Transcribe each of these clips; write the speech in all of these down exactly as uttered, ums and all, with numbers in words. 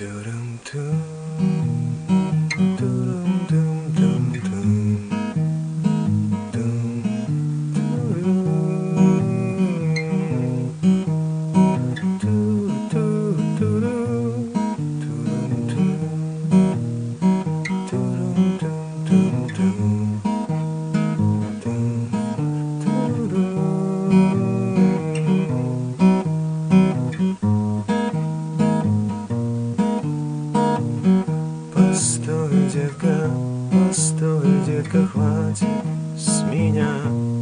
Постой, детка, постой, детка, хватит с меня.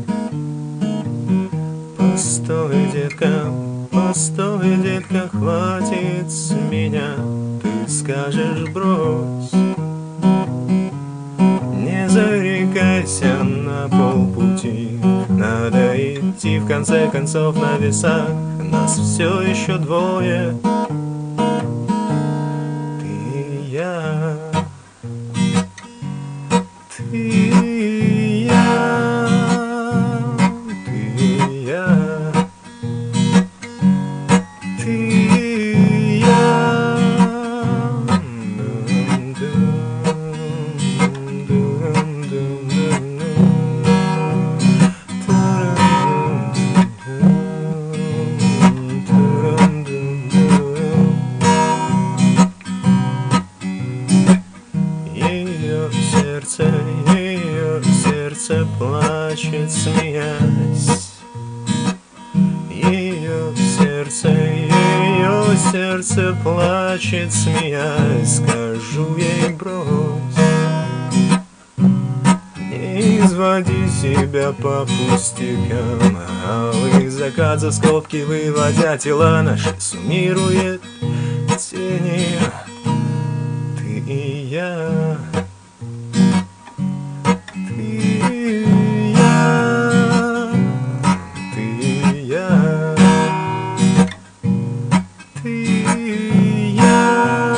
Постой, детка, постой, детка, хватит с меня. Ты скажешь брось, не зарекайся на полпути. Надо идти в конце концов на весах, нас все еще двое. Я, ты и я, ты и я, ты и я. Ее сердце, ее сердце плачет, смеясь. Ее сердце, ее сердце плачет, смеясь. Скажу ей брось, не изводи себя по пустякам. Алый закат за скобки выводя тела наши суммирует тени. Ты и я, ты и я, ты и я, ты и я.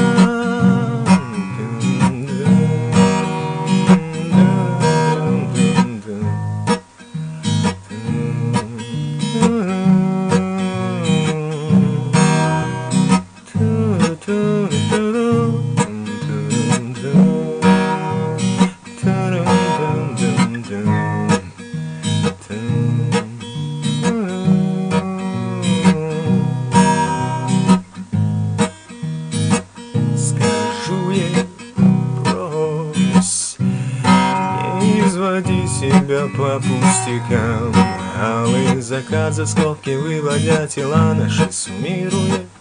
Скажу ей брось, не изводи себя по пустякам. Алый закат за скобки выводя тела наши суммирует